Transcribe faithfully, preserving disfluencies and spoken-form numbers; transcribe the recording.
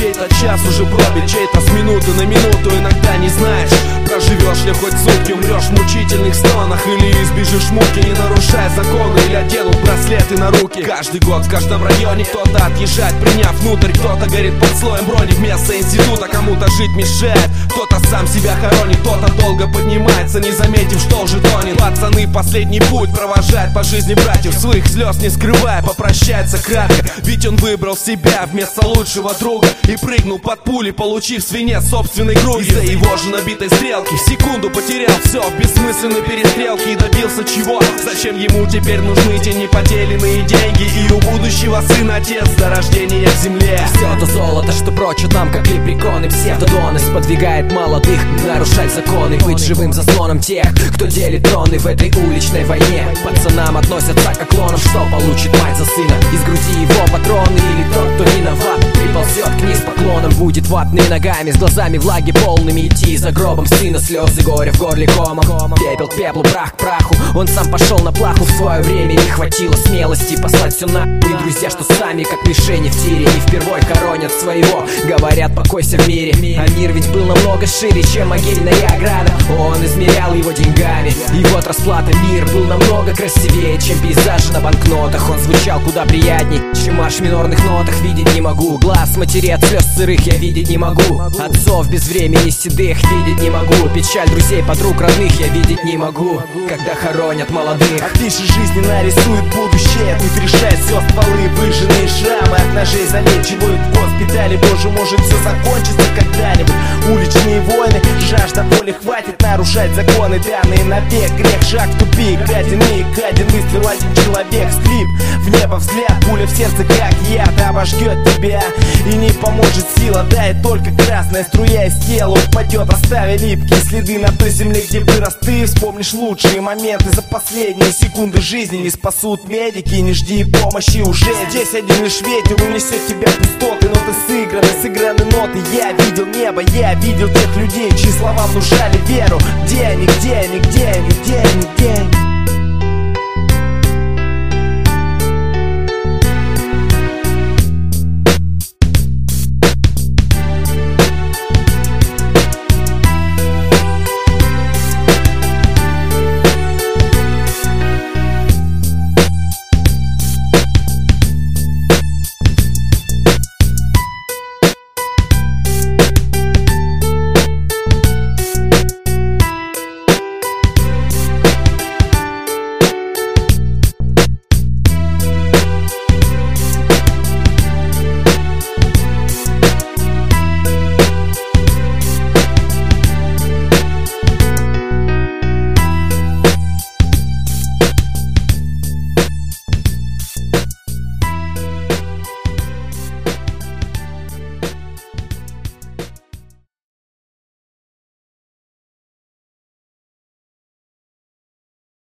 чей-то час уже пробит, чей-то с минуты на минуту. Иногда не знаешь, проживешь ли хоть сутки, умрешь в мучительных стонах или избежишь муки, не нарушая законы, или оденут браслеты на руки. Каждый год в каждом районе кто-то отъезжает, приняв внутрь, кто-то горит под слоем брони вместо института, кому-то жить мешает, кто-то сам себя хоронит, кто-то долго поднимается, не заметив, что уже тонет. Пацаны последний путь провожают по жизни братьев, своих слез не скрывая, попрощается кратко, ведь он выбрал себя вместо лучшего друга и прыгнул под пули, получив свинец собственной груди. Из-за его же набитой стрелки в секунду потерял все в бессмысленной перестрелке и добился чего? Зачем ему теперь нужны те неподеленные деньги и у будущего сына отец до рождения в земле? Все то золото, что прочат нам, как лепреконы, псевдодоны, сподвигает молодых нарушать законы, быть живым заслоном тех, кто делит троны в этой уличной войне. Пацанам относятся к клонам, что получит мать за сына, из груди его патроны, или тот, кто виноват, приползет к ней с поклоном, будет ватными ногами, с глазами влаги полными идти за гробом сына, слезы горя в горле комом, пепел к пеплу, прах к праху. Он сам пошел на плаху в свое время, не хватило смелости послать все на. И друзья, что сами как мишени в тире, не впервой коронят своего, говорят покойся в мире. А мир ведь был намного шире, чем могильная ограда, он измерял его деньгами. И вот расплата, мир был намного красивее, чем пейзажи на банкнотах. Он звучал куда приятней, чем марш в минорных нотах. Видеть не могу, глаз матери от слез сырых я видеть не могу, отцов без времени седых видеть не могу, печаль друзей, подруг, родных я видеть не могу, когда хоронят молодых. Афиши жизни нарисуют будущее, тут решает все стволы, выжженные шрамы от ножей залечивают в госпитале. Боже, может все закончится когда-нибудь. Уличные войны, жажда боли, хватит нарушать законы, данные навек. Грех, шаг в тупик, один миг, один выстрел, один человек, скрип в небо взгляд, пуля в сердце как яд обожгет тебя и не поможет сила, дает только красная струя из тела упадет, оставя липкие следы на той земле, где вырос ты. Вспомнишь лучшие моменты за последние секунды жизни, не спасут медики, не жди помощи уже. Здесь один лишь ветер унесет тебя в пустоты, ноты сыграны, сыграны ноты. Я видел небо, я видел тех людей, чьи слова внушали веру. Где они, где они, где они, где они, где они?